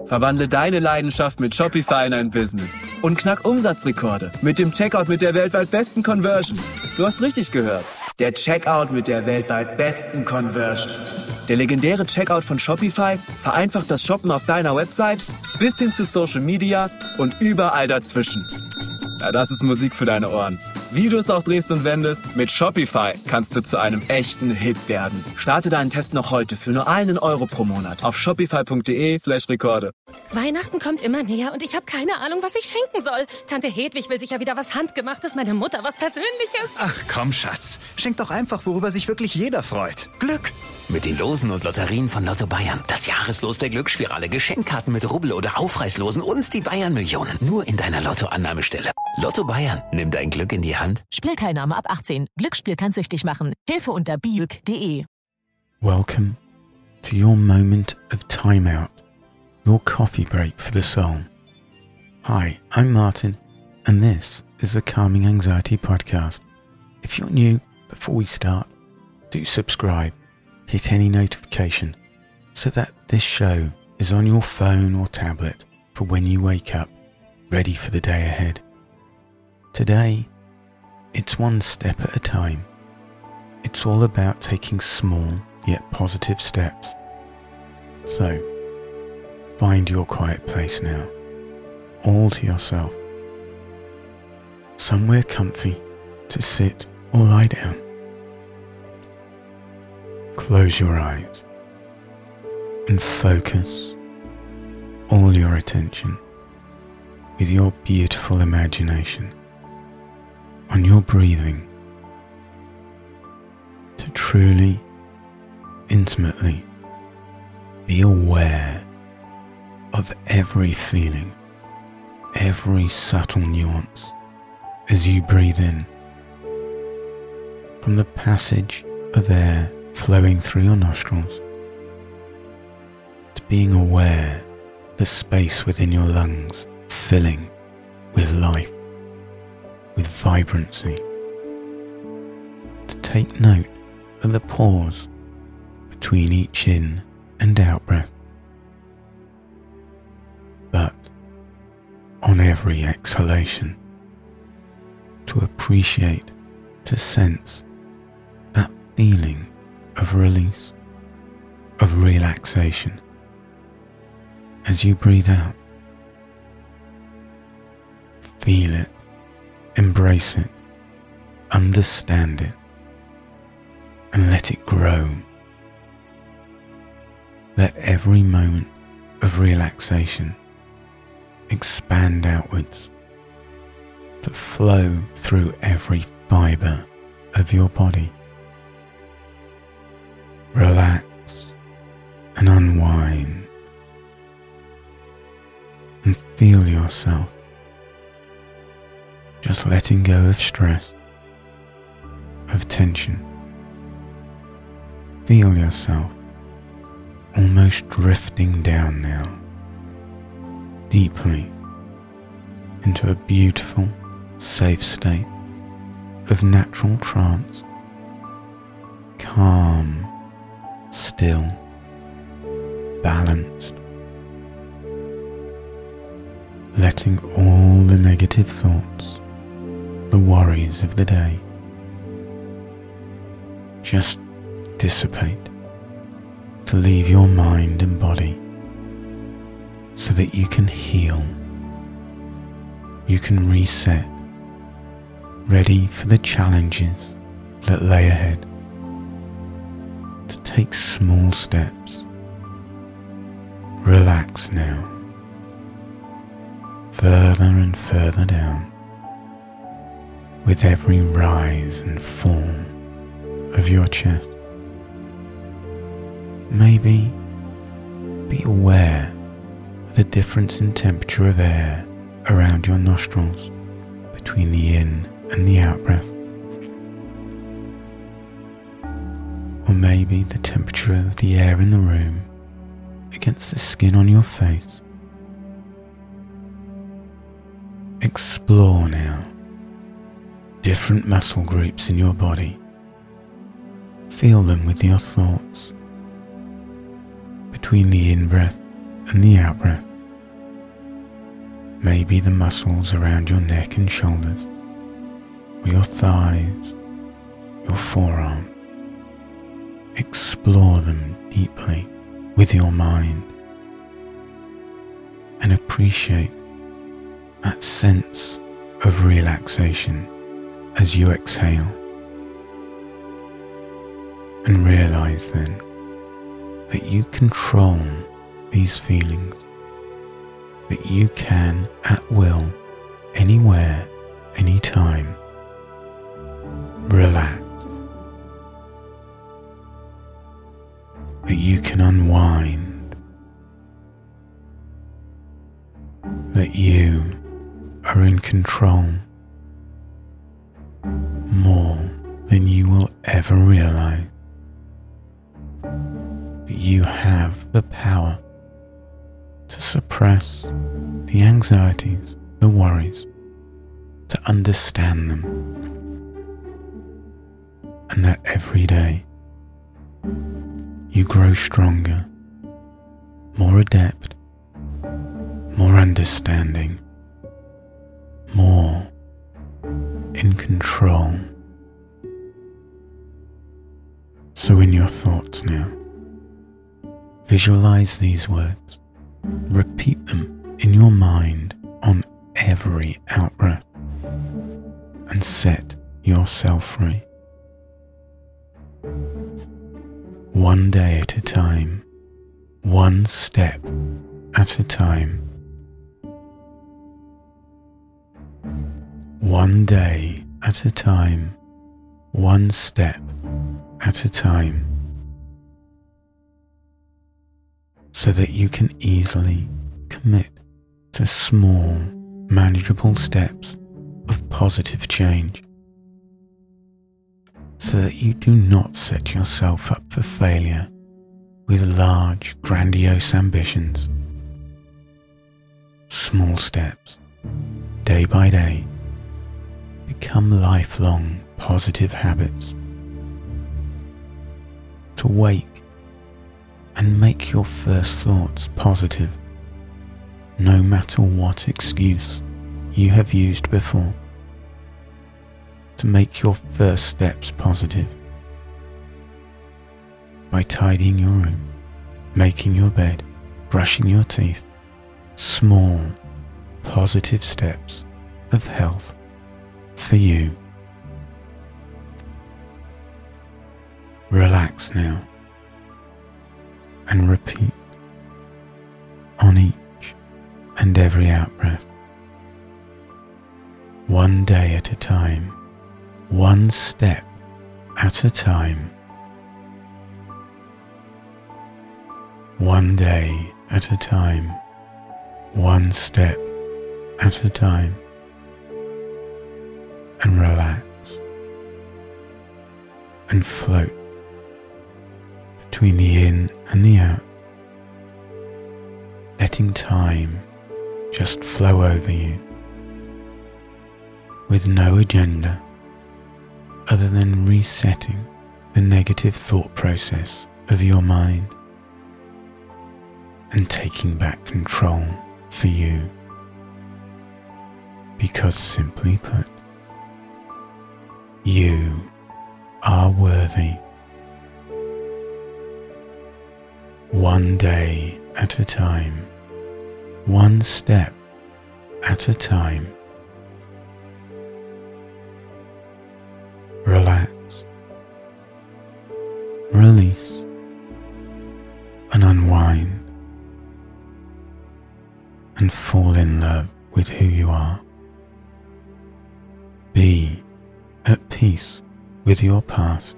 Verwandle deine Leidenschaft mit Shopify in ein Business und knack Umsatzrekorde mit dem Checkout mit der weltweit besten Conversion. Du hast richtig gehört. Der Checkout mit der weltweit besten Conversion. Der legendäre Checkout von Shopify vereinfacht das Shoppen auf deiner Website bis hin zu Social Media und überall dazwischen. Ja, das ist Musik für deine Ohren. Wie du es auch drehst und wendest, mit Shopify kannst du zu einem echten Hit werden. Starte deinen Test noch heute für nur €1 pro Monat auf shopify.de/Rekorde. Weihnachten kommt immer näher und ich habe keine Ahnung, was ich schenken soll. Tante Hedwig will sicher wieder was Handgemachtes, meine Mutter was Persönliches. Ach komm, Schatz. Schenk doch einfach, worüber sich wirklich jeder freut. Glück. Mit den Losen und Lotterien von Lotto Bayern. Das Jahreslos der Glücksspirale, Geschenkkarten mit Rubbel- oder Aufreißlosen und die Bayern-Millionen. Nur in deiner Lottoannahmestelle. Lotto Bayern, nimm dein Glück in die Hand. Spielteilnahme ab 18. Glücksspiel kann süchtig machen. Hilfe unter biuk.de. Welcome to your moment of time out, your coffee break for the soul. Hi, I'm Martin, and this is the Calming Anxiety Podcast. If you're new, before we start, do subscribe, hit any notification, so that this show is on your phone or tablet for when you wake up, ready for the day ahead. Today, it's one step at a time. It's all about taking small yet positive steps. So, find your quiet place now, all to yourself. Somewhere comfy to sit or lie down. Close your eyes and focus all your attention with your beautiful imagination on your breathing to truly, intimately be aware of every feeling, every subtle nuance as you breathe in, from the passage of air flowing through your nostrils to being aware the space within your lungs filling with life, with vibrancy, to take note of the pause between each in and out breath, but on every exhalation to appreciate, to sense that feeling of release, of relaxation as you breathe out. Feel it, embrace it, understand it, and let it grow. Let every moment of relaxation expand outwards to flow through every fibre of your body. Relax and unwind and feel yourself just letting go of stress, of tension. Feel yourself almost drifting down now, deeply into a beautiful, safe state of natural trance, calm, still, balanced, letting all the negative thoughts, the worries of the day, just dissipate to leave your mind and body so that you can heal, you can reset, ready for the challenges that lay ahead, to take small steps. Relax now, further and further down, with every rise and fall of your chest. Maybe be aware of the difference in temperature of air around your nostrils between the in and the out breath. Or maybe the temperature of the air in the room against the skin on your face. Explore now different muscle groups in your body. Feel them with your thoughts between the in-breath and the out-breath. Maybe the muscles around your neck and shoulders, or your thighs, your forearm. Explore them deeply with your mind and appreciate that sense of relaxation as you exhale. And realize then that you control these feelings, that you can at will, anywhere, anytime, relax, that you can unwind, that you are in control more than you will ever realize. You have the power to suppress the anxieties, the worries, to understand them, and that every day you grow stronger, more adept, more understanding, more in control. So in your thoughts now, visualize these words, repeat them in your mind on every out-breath, and set yourself free. One day at a time, one step at a time. One day at a time, one step at a time, so that you can easily commit to small, manageable steps of positive change, so that you do not set yourself up for failure with large, grandiose ambitions. Small steps, day by day, become lifelong positive habits. To wake and make your first thoughts positive, no matter what excuse you have used before. To make your first steps positive by tidying your room, making your bed, brushing your teeth. Small, positive steps of health for you. Relax now and repeat on each and every out-breath. One day at a time, one step at a time. One day at a time, one step at a time. And relax and float between the in and the out, letting time just flow over you with no agenda other than resetting the negative thought process of your mind and taking back control for you. Because simply put, you are worthy. One day at a time, one step at a time. Relax, release, and unwind, and fall in love with who you are. Be at peace with your past.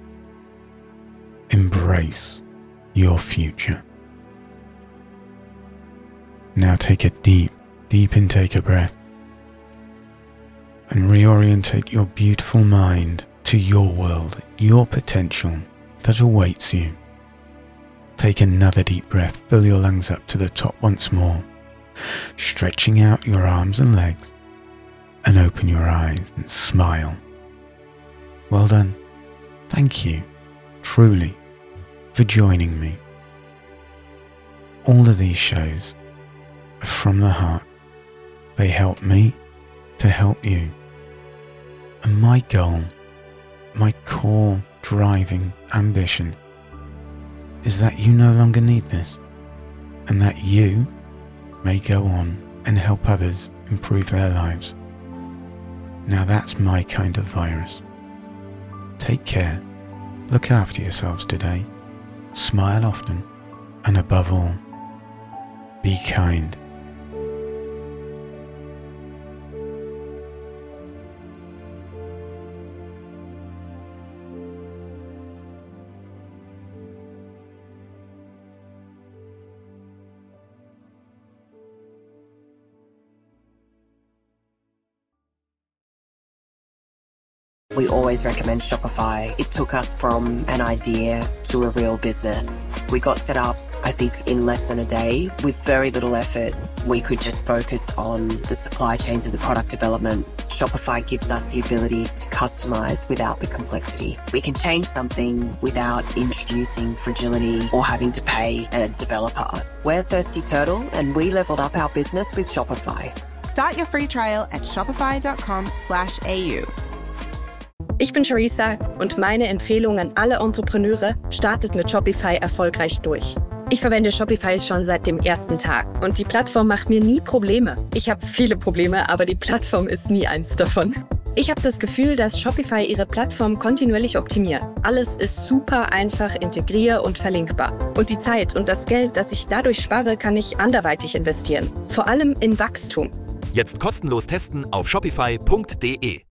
Embrace your future. Now take a deep intake of breath and reorientate your beautiful mind to your world, your potential that awaits you. Take another deep breath, fill your lungs up to the top once more, stretching out your arms and legs, and open your eyes and smile. Well done. Thank you, truly, for joining me. All of these shows are from the heart, They help me to help you. And my goal, my core driving ambition, is that you no longer need this, and that you may go on and help others improve their lives. Now that's my kind of virus. Take care, look after yourselves today, smile often, and above all, be kind. We always recommend Shopify. It took us from an idea to a real business. We got set up, I think, in less than a day. With very little effort, we could just focus on the supply chains and the product development. Shopify gives us the ability to customize without the complexity. We can change something without introducing fragility or having to pay a developer. We're Thirsty Turtle, and we leveled up our business with Shopify. Start your free trial at shopify.com/au. Ich bin Charissa und meine Empfehlung an alle Entrepreneure: startet mit Shopify erfolgreich durch. Ich verwende Shopify schon seit dem ersten Tag und die Plattform macht mir nie Probleme. Ich habe viele Probleme, aber die Plattform ist nie eins davon. Ich habe das Gefühl, dass Shopify ihre Plattform kontinuierlich optimiert. Alles ist super einfach integrier- und verlinkbar. Und die Zeit und das Geld, das ich dadurch spare, kann ich anderweitig investieren. Vor allem in Wachstum. Jetzt kostenlos testen auf shopify.de.